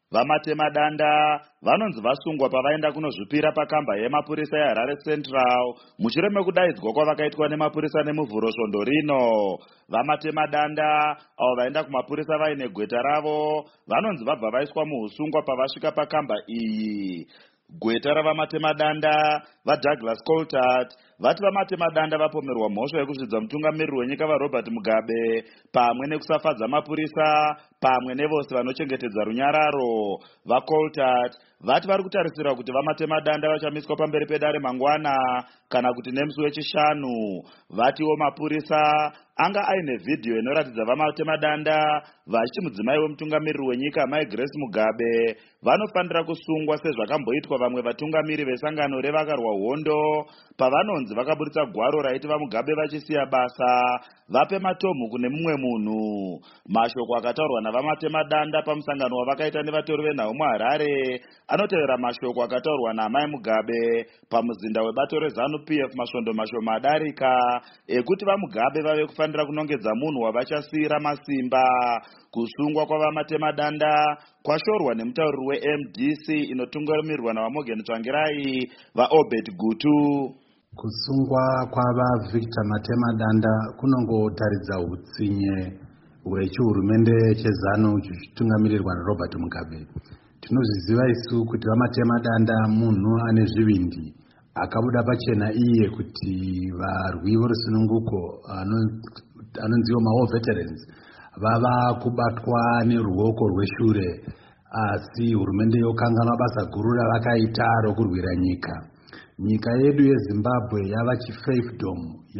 Vamatemadanda vanonzi vasungwa pavaenda kunozvipira pakamba yemapurisa yeHarare Central mushure mekudaidzwa kwavakaitwa nemapurisa nemuvhuro svondo rino. Vamatemadanda avo vaenda kumapurisa vaine gweta ravo vanonzi vabva vaiswa muhusungwa pavasvika pakamba iyi. Gweta ravamatemadanda vaDouglas Coltart vati vamatemadanda vapomerwa mhosva yekuzvidza mutungamiriri wenyika vaRobert Mugabe pamwe nekusafadza mapurisa pamwe nevose vanochengetedza runyararo. VaColtart vati vari kutarisira kuti vamatemadanda vachamiswa pamberi pedare mangwana kana kuti nemusi wechishanu. Vatiwo mapurisa anga aine vhidhiyo inoratidza vamatemadanda vachiti mudzimai wemutungamiriri wenyika Mai Grace Mugabe vanofanira kusungwa sezvakamboitwa vamwe vatungamiri vesangano revakarwa hondo pavanonzi vakaburitsa gwaro raiti vaMugabe vachisiya basa vape matomu kune mumwe munhu. Mashoko akataurwa navamatemadanda pamusangano wavakaita nevatori venhau muHarare anotevera mashoko akataurwa naMai Mugabe pamuzinda webato reZANU-PF masvondo mashoma adarika ekuti vaMugabe vave kufanira kunongedza munhu wavachasiyira masimba. Kusungwa kwavamatemadanda kwashorwa nemutauriri weMDC inotungamirirwa navaMorgan Tsvangirai vaObed Gutu. Kusungwa kwavaVictor Matemadanda kunongotaridza utsinye hwechihurumende cheZANU chichitungamirirwa naRobert Mugabe. Tinozviziva isu kuti vaMatemadanda munhu ane zvivindi akabuda pachena iye kuti varwi vorusununguko anonziwo maWar Veterans vava kubatwa neruoko rweshure, asi hurumende yokanganwa basa guru ravakaita rokurwira nyika. Nyika yedu yeZimbabwe yava chifiefdom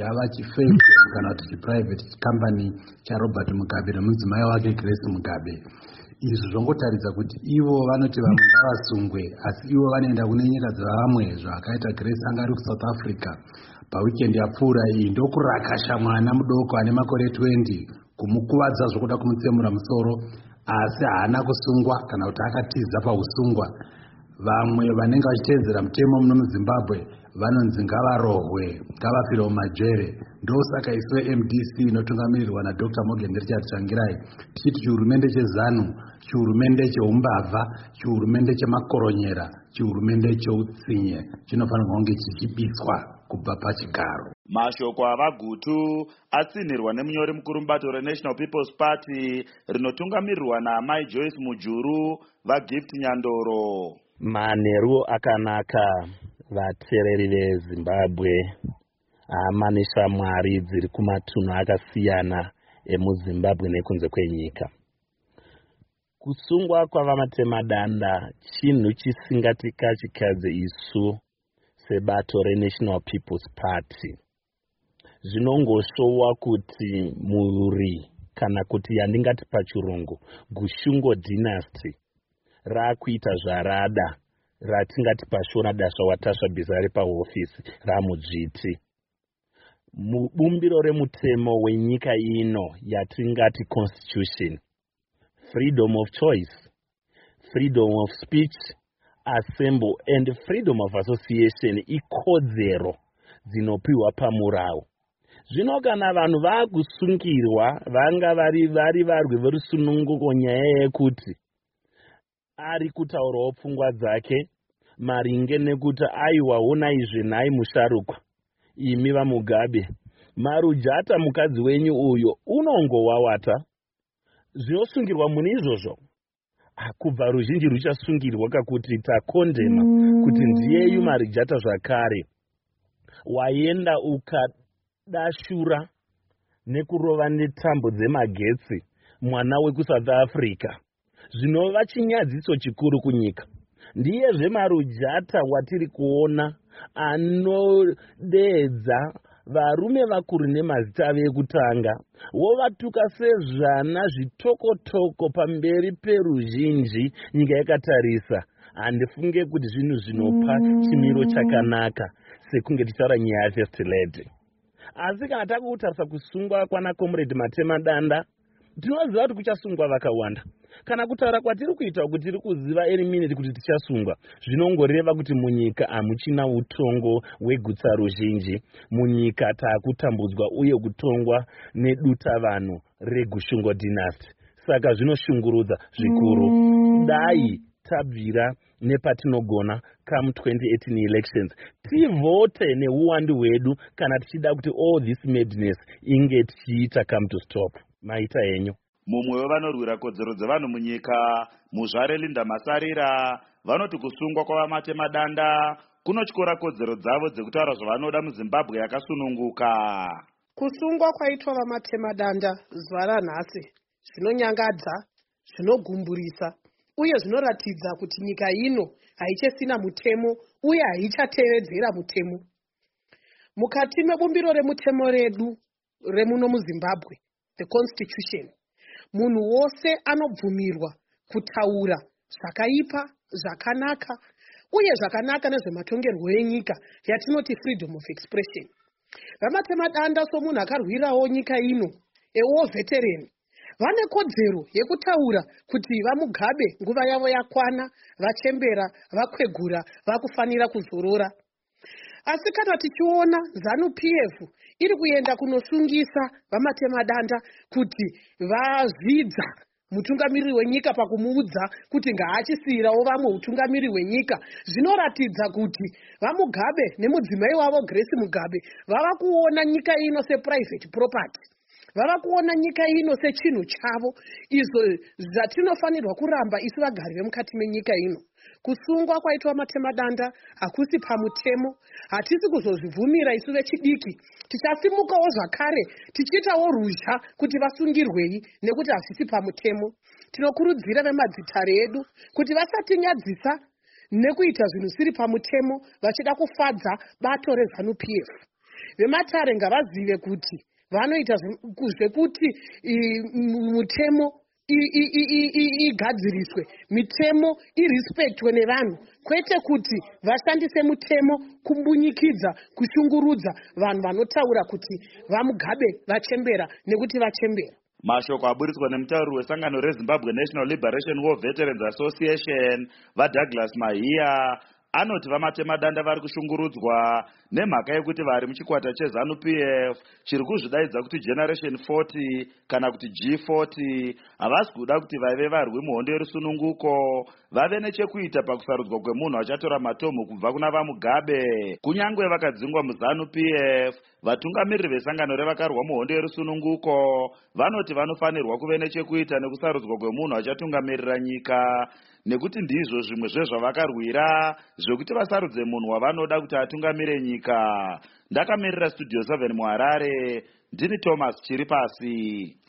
kana kuti chiprivate company chaRobert Mugabe nemudzimai wake Grace Mugabe. Izvi zvongotaridza kuti ivo vanoti vamwe ngavasungwe, asi ivo vanoenda kune nyika dzavamwe zvakaita Grace anga ari kuSouth Africa pawikendi yapfuura iyi ndokurakasha mwana mudoko ane makore 20 kumukuvadza zvokuda kumutsemura musoro, asi haana kusungwa kana kuti akatiza pausungwa. Vamwe vanenge vachitedzera mutemo muno muZimbabwe vanonzi ngavarohwe, ngavafire mumajere. Ndosaka isu MDC inotungamirirwa naDr. Morgan Richard Tsvangirai tichiti chihurumende cheZANU, chihurumende cheumbavha, chihurumende chemakoronyera, chihurumende cheutsinye chinofanirwa kunge chichibiswa kubva pachigaro. Mashoko avaGutu atsinirwa nemunyori mukuru mubato reNational People's Party rinotungamirirwa naMai Joyce Mujuru vaGift Nyandoro. Manheru akanaka vateereri veZimbabwe, hama neshamwari dziri kumatunhu akasiyana emuZimbabwe nekunze kwenyika. Kusungwa kwavamatemadanda chinhu chisingatikachikadze isu sebato reNational People's Party. Zvinongoshowa kuti muri kana kuti yandingati pachirungu Gushungo dynasty rakuita zvarada ratingati pashona dasva watasva bhiza repahofisi ramudzviti. Mubumbiro remutemo wenyika ino yatingati constitution, freedom of choice, freedom of speech, assemble and freedom of association ikodzero dzinopiwa pamurau. Zvino kana vanhu vakusungirwa vanga vari varwi verusununguko nyaya yekuti ari kutaurawo pfungwa dzake maringe nekuti aiwa honai zvenhai musharukwa imi vaMugabe marujata mukadzi wenyu uyo unongowawata. Zvinosungirwa muni izvozvo kubva ruzhinji ruchasungirwa kakuti takondema kuti ndiyeyu marijata zvakare waenda ukadashura nekurova netambo dzemagetsi mwana wekuSouth Africa. Zvinova chinyadziso chikuru kunyika. Ndiye zvemarujata watiri kuona anodeedza varume vakuru nemazita ave ekutanga wovatuka sezvana zvitokotoko pamberi peruzhinji nyika yakatarisa. Handifunge kuti zvinhu zvinopa chimiro chakanaka sekunge tichitaura nyaya yaFirst Lady. Asi kana takutarisa kusungwa kwana Comrade Matemadanda tinoziva kuti kuchasungwa vakawanda. Kana kutaura kwatiri kuita kuti tiri kuziva any minute kuti tichasungwa zvinongoreva kuti munyika hamuchina utongo hwegutsa ruzhinji. Munyika taakutambudzwa uye kutongwa neduta vanhu reGushungo dynasty. saka zvinoshungurudza zvikuru. Dai tabvira nepatinogona come 2018 elections, tivote neuwandu hwedu kana tichida kuti all this madness inge tichiita come to stop. Maita henyu. Mumwe wevanorwira kodzero dzevanhu munyika, Muzvare Linda Masarira, vanoti kusungwa kwavamatema danda kunotyora kodzero dzavo dzekutaura zvavanoda muZimbabwe yakasununguka. Kusungwa kwaitwa vamatema danda zuva ranhasi zvinonyangadza, zvinogumburisa uye zvinoratidza kuti nyika ino haichasina mutemo uye haichatevedzera mutemo. Mukati mebumbiro remutemo redu remuno muZimbabwe, the constitution, munhu wose anobvumirwa kutaura zvakaipa, zvakanaka uye zvakanaka nezvematongerwo enyika yatinoti freedom of expression. Vamatema danda somunhu akarwirawo nyika ino, ewo veteran, vane kodzero yekutaura kuti vamugabe nguva yavo yakwana, vachembera, vakwegura, vakufanira kuzorora. Asi kana tichiona ZANU-PF iri kuenda kunosungisa vamatema danda kuti vazvidza mutungamiriri wenyika pakumuudza kuti ngaachisiyirawo vamwe utungamiriri hwenyika, zvinoratidza kuti vamugabe nemudzimai wavo Grace Mugabe vava kuona nyika ino seprivate property, vava kuona nyika ino sechinhu chavo, izvo zvatinofanirwa kuramba isu vagari vemukati menyika ino. Kusungwa kwaitwa matema danda hakusi pamutemo, hatisi kuzozvibvumira isu vechidiki. Tichasimukawo zvakare tichiitawo ruzha kuti vasungirwei nekuti hazvisi pamutemo. Tinokurudzira vemadzitare edu kuti vasatinyadzisa nekuita zvinhu zvisiri pamutemo vachida kufadza bato reZANU-PF. Vematare ngavazive kuti vanoita zvekuti mutemo igadziriswe, mitemo irespectwe nevanhu, kwete kuti vashandise mutemo kumbunyikidza, kushungurudza vanhu vanotaura kuti vamugabe vachembera nekuti vachembera. Mashoko aburitswa nemutauriri wesangano reZimbabwe National Liberation War Veterans Association, vaDouglas Mahia, anoti vamatema danda vari kushungurudzwa nemhaka yekuti vari muchikwata cheZANU-PF chiri kuzvidaidza kuti Generation 40 kana kuti G40 havasi kuda kuti vaive varwi muhondo yerusununguko vave nechekuita pakusarudzwa kwemunhu achatora matomhu kubva kuna vamugabe. Kunyangwe vakadzingwa muZANU-PF, vatungamiriri vesangano revakarwa muhondo yerusununguko vanoti vanofanirwa kuve nechekuita nekusarudzwa kwemunhu achatungamirira nyika, nekuti ndizvo zvimwe zvezvavakarwira zvekuti vasarudze munhu wavanoda kuti atungamire nyika. Ndakamirira Studio 7 muHarare, ndini Thomas Chiripasi.